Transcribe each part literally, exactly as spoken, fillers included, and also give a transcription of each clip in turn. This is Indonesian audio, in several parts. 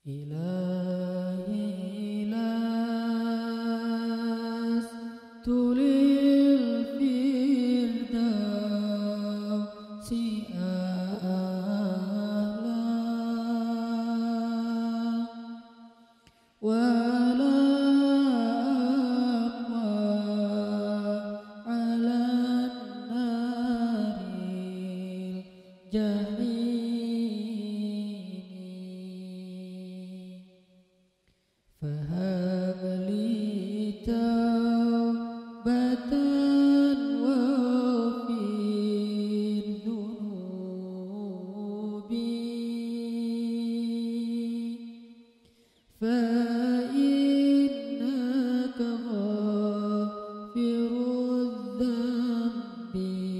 إلهي لست للفردوس أهلا ولا أقوى على النار الجحيم فهب لي توبة واغفر ذنوبي فإنك غافر الذنب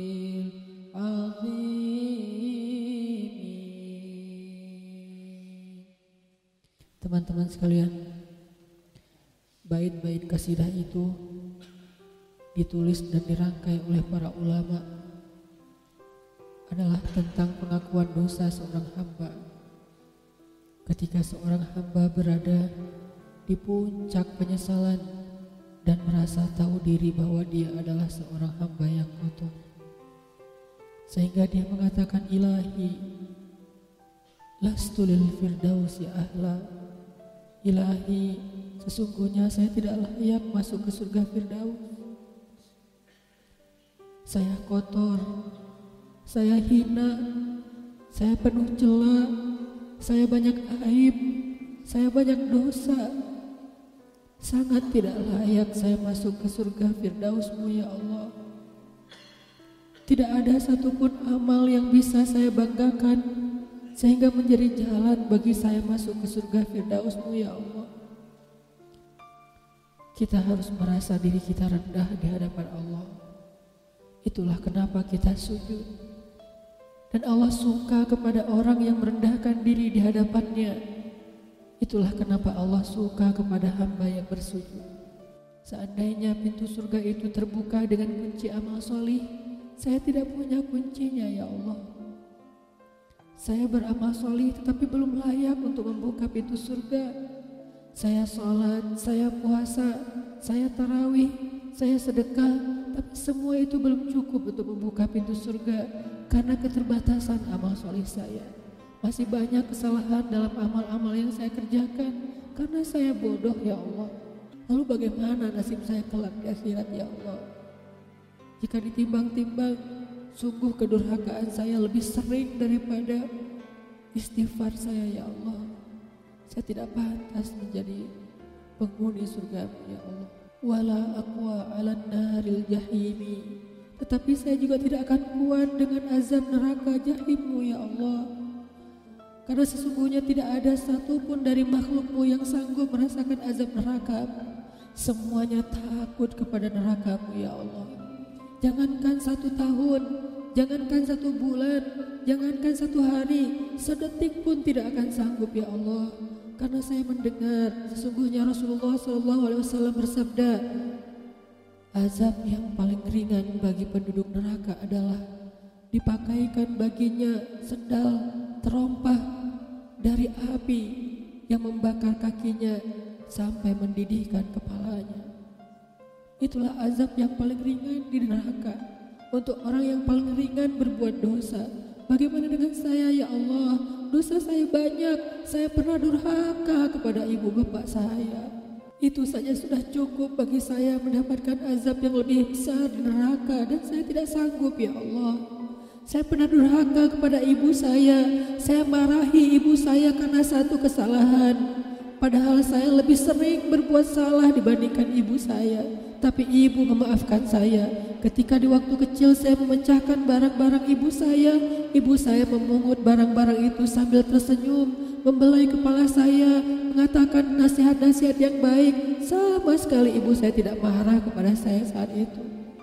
العظيم. Teman-teman sekalian, bait-bait kasidah itu ditulis dan dirangkai oleh para ulama adalah tentang pengakuan dosa seorang hamba. Ketika seorang hamba berada di puncak penyesalan dan merasa tahu diri bahwa dia adalah seorang hamba yang kotor, sehingga dia mengatakan, Ilahi lastu lil firdausi ahla. Ilahi, sesungguhnya saya tidak layak masuk ke surga Firdaus. Saya kotor, saya hina, saya penuh cela, saya banyak aib, saya banyak dosa. Sangat tidak layak saya masuk ke surga Firdaus-Mu ya Allah. Tidak ada satupun amal yang bisa saya banggakan sehingga menjadi jalan bagi saya masuk ke surga Firdaus-Mu ya Allah. Kita harus merasa diri kita rendah di hadapan Allah. Itulah kenapa kita sujud. Dan Allah suka kepada orang yang merendahkan diri di hadapannya. Itulah kenapa Allah suka kepada hamba yang bersujud. Seandainya pintu surga itu terbuka dengan kunci amal solih, saya tidak punya kuncinya ya Allah. Saya beramal solih tetapi belum layak untuk membuka pintu surga. Saya sholat, saya puasa, saya tarawih, saya sedekah, tapi semua itu belum cukup untuk membuka pintu surga karena keterbatasan amal solih saya. Masih banyak kesalahan dalam amal-amal yang saya kerjakan karena saya bodoh ya Allah. Lalu bagaimana nasib saya kelak di akhirat ya Allah? Jika ditimbang-timbang, sungguh kedurhakaan saya lebih sering daripada istighfar saya ya Allah. Saya tidak pantas menjadi penghuni surga ya Allah. Wala aqwa 'alan naril jahimi. Tetapi saya juga tidak akan kuat dengan azab neraka jahim-Mu ya Allah. Karena sesungguhnya tidak ada satupun dari makhluk-Mu yang sanggup merasakan azab neraka. Semuanya takut kepada neraka-Mu ya Allah. Jangankan satu tahun, jangankan satu bulan, jangankan satu hari, sedetik pun tidak akan sanggup ya Allah. Karena saya mendengar sesungguhnya Rasulullah shallallahu alaihi wasallam bersabda, azab yang paling ringan bagi penduduk neraka adalah dipakaikan baginya sendal terompah dari api yang membakar kakinya sampai mendidihkan kepalanya. Itulah azab yang paling ringan di neraka untuk orang yang paling ringan berbuat dosa. Bagaimana dengan saya ya Allah? Dosa saya banyak. Saya pernah durhaka kepada ibu bapak saya. Itu saja sudah cukup bagi saya mendapatkan azab yang lebih besar di neraka, dan saya tidak sanggup ya Allah. Saya pernah durhaka kepada ibu saya. Saya marahi ibu saya karena satu kesalahan. Padahal saya lebih sering berbuat salah dibandingkan ibu saya. Tapi ibu memaafkan saya. Ketika di waktu kecil saya memecahkan barang-barang ibu saya, ibu saya memungut barang-barang itu sambil tersenyum, membelai kepala saya, mengatakan nasihat-nasihat yang baik. Sama sekali ibu saya tidak marah kepada saya saat itu.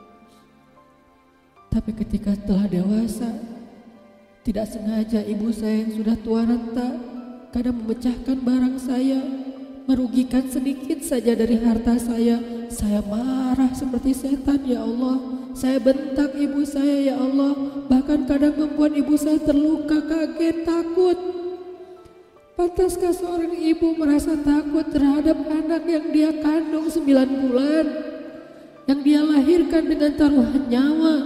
Tapi ketika telah dewasa, tidak sengaja ibu saya yang sudah tua renta kadang memecahkan barang saya, merugikan sedikit saja dari harta saya. Saya marah seperti setan ya Allah. Saya bentak ibu saya ya Allah. Bahkan kadang membuat ibu saya terluka, kaget, takut. Pantaskah seorang ibu merasa takut terhadap anak yang dia kandung sembilan bulan, yang dia lahirkan dengan taruhan nyawa,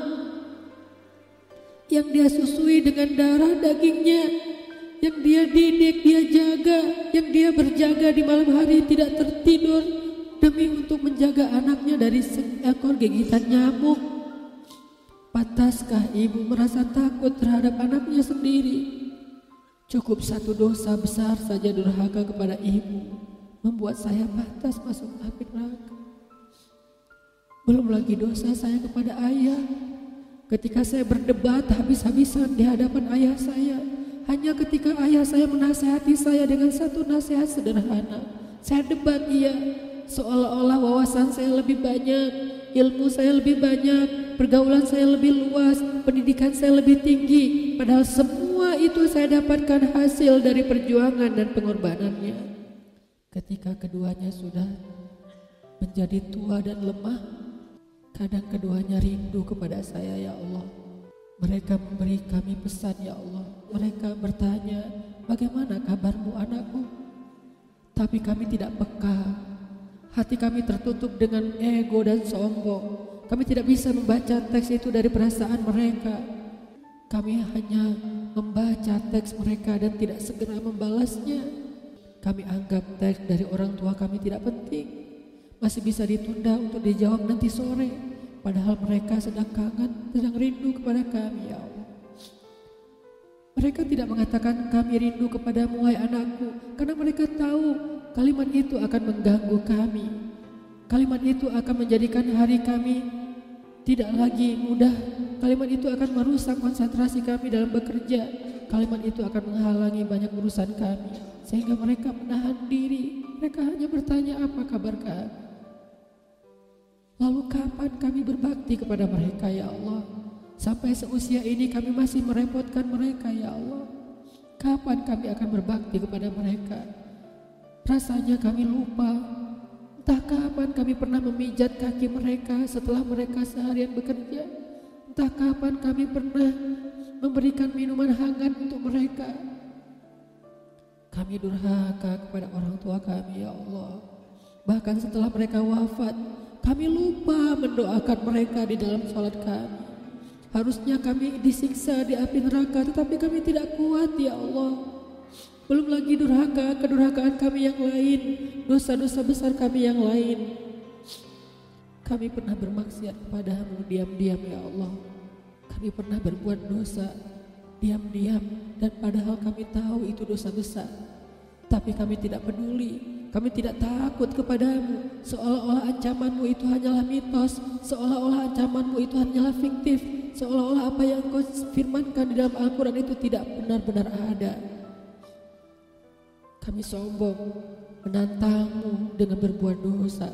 yang dia susui dengan darah dagingnya, yang dia didik, dia jaga, yang dia berjaga di malam hari tidak tertidur demi untuk menjaga anaknya dari seekor gigitan nyamuk? Pantaskah ibu merasa takut terhadap anaknya sendiri? Cukup satu dosa besar saja durhaka kepada ibu membuat saya pantas masuk api neraka. Belum lagi dosa saya kepada ayah. Ketika saya berdebat habis-habisan di hadapan ayah saya, hanya ketika ayah saya menasihati saya dengan satu nasihat sederhana, saya debat ia, seolah-olah wawasan saya lebih banyak, ilmu saya lebih banyak, pergaulan saya lebih luas, pendidikan saya lebih tinggi. Padahal semua itu saya dapatkan hasil dari perjuangan dan pengorbanannya. Ketika keduanya sudah menjadi tua dan lemah, kadang keduanya rindu kepada saya, ya Allah. Mereka memberi kami pesan, ya Allah. Mereka bertanya, bagaimana kabarmu anakku? Tapi kami tidak peka. Hati kami tertutup dengan ego dan sombong. Kami tidak bisa membaca teks itu dari perasaan mereka. Kami hanya membaca teks mereka dan tidak segera membalasnya. Kami anggap teks dari orang tua kami tidak penting, masih bisa ditunda untuk dijawab nanti sore. Padahal mereka sedang kangen, sedang rindu kepada kami, ya Allah. Mereka tidak mengatakan kami rindu kepadamu, wahai anakku, karena mereka tahu kalimat itu akan mengganggu kami. Kalimat itu akan menjadikan hari kami tidak lagi mudah. Kalimat itu akan merusak konsentrasi kami dalam bekerja. Kalimat itu akan menghalangi banyak urusan kami, sehingga mereka menahan diri. Mereka hanya bertanya, apa kabar kami? Lalu kapan kami berbakti kepada mereka, ya Allah? Sampai seusia ini kami masih merepotkan mereka, ya Allah. Kapan kami akan berbakti kepada mereka? Rasanya kami lupa. Entah kapan kami pernah memijat kaki mereka setelah mereka seharian bekerja. Entah kapan kami pernah memberikan minuman hangat untuk mereka. Kami durhaka kepada orang tua kami, ya Allah. Bahkan setelah mereka wafat, kami lupa mendoakan mereka di dalam sholat kami. Harusnya kami disiksa di api neraka, tetapi kami tidak kuat, ya Allah. Belum lagi durhaka, kedurhakaan kami yang lain, dosa-dosa besar kami yang lain. Kami pernah bermaksiat kepadamu diam-diam, ya Allah. Kami pernah berbuat dosa diam-diam, dan padahal kami tahu itu dosa besar. Tapi kami tidak peduli. Kami tidak takut kepadamu, seolah-olah ancamanmu itu hanyalah mitos, seolah-olah ancamanmu itu hanyalah fiktif, seolah-olah apa yang kau firmankan di dalam Al-Quran itu tidak benar-benar ada. Kami sombong, menantangmu dengan berbuat dosa.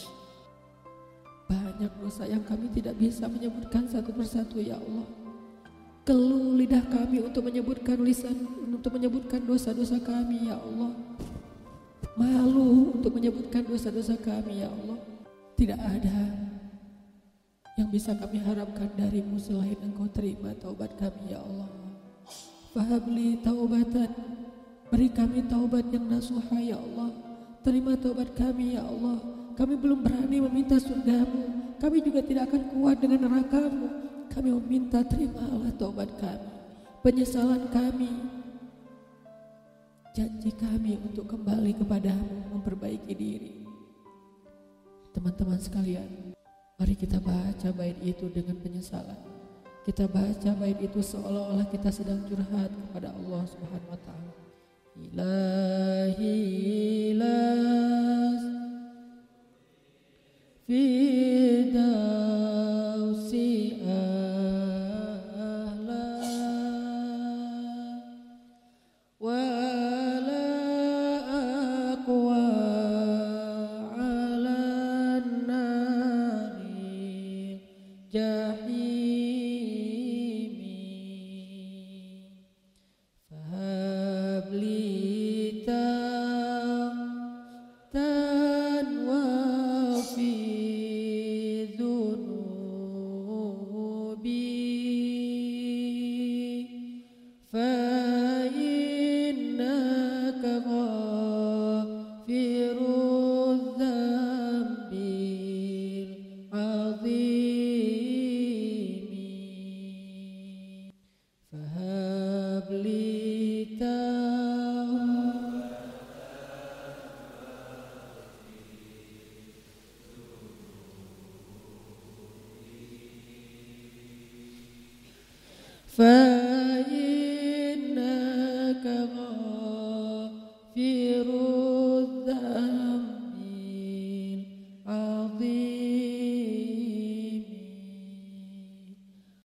Banyak dosa yang kami tidak bisa menyebutkan satu persatu, ya Allah. Keluh lidah kami untuk menyebutkan lisan, untuk menyebutkan dosa-dosa kami, ya Allah. Malu untuk menyebutkan dosa-dosa kami, ya Allah. Tidak ada yang bisa kami harapkan darimu selain Engkau terima taubat kami, ya Allah. Fahabli taubatan, beri kami taubat yang nasuha, ya Allah. Terima taubat kami, ya Allah. Kami belum berani meminta surgamu, kami juga tidak akan kuat dengan nerakamu. Kami meminta terimalah taubat kami, penyesalan kami, janji kami untuk kembali kepadamu, memperbaiki diri. Teman-teman sekalian, mari kita baca bait itu dengan penyesalan. Kita baca bait itu seolah-olah kita sedang curhat kepada Allah Subhanahu wa taala. Ila